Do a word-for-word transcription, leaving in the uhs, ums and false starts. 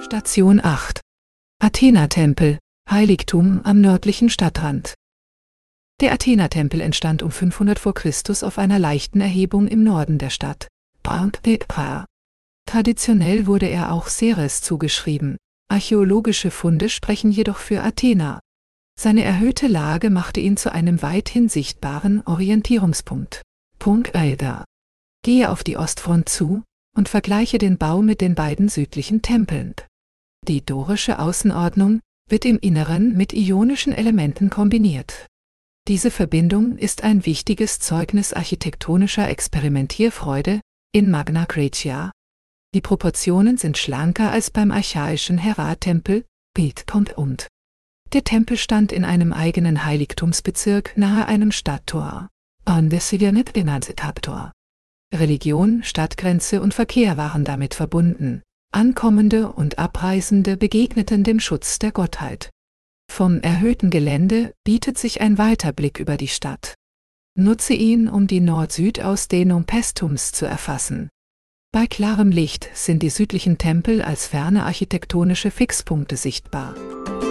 Station acht. Athena-Tempel, Heiligtum am nördlichen Stadtrand. Der Athena-Tempel entstand um fünfhundert vor Christus auf einer leichten Erhebung im Norden der Stadt. Traditionell wurde er auch Ceres zugeschrieben, archäologische Funde sprechen jedoch für Athena. Seine erhöhte Lage machte ihn zu einem weithin sichtbaren Orientierungspunkt. Punkt Alda. Gehe auf die Ostfront zu und vergleiche den Bau mit den beiden südlichen Tempeln. Die dorische Außenordnung wird im Inneren mit ionischen Elementen kombiniert. Diese Verbindung ist ein wichtiges Zeugnis architektonischer Experimentierfreude in Magna Graecia. Die Proportionen sind schlanker als beim archaischen Hera-Tempel, und der Tempel stand in einem eigenen Heiligtumsbezirk nahe einem Stadttor. Religion, Stadtgrenze und Verkehr waren damit verbunden. Ankommende und Abreisende begegneten dem Schutz der Gottheit. Vom erhöhten Gelände bietet sich ein weiter Blick über die Stadt. Nutze ihn, um die Nord-Süd-Ausdehnung Paestums zu erfassen. Bei klarem Licht sind die südlichen Tempel als ferne architektonische Fixpunkte sichtbar.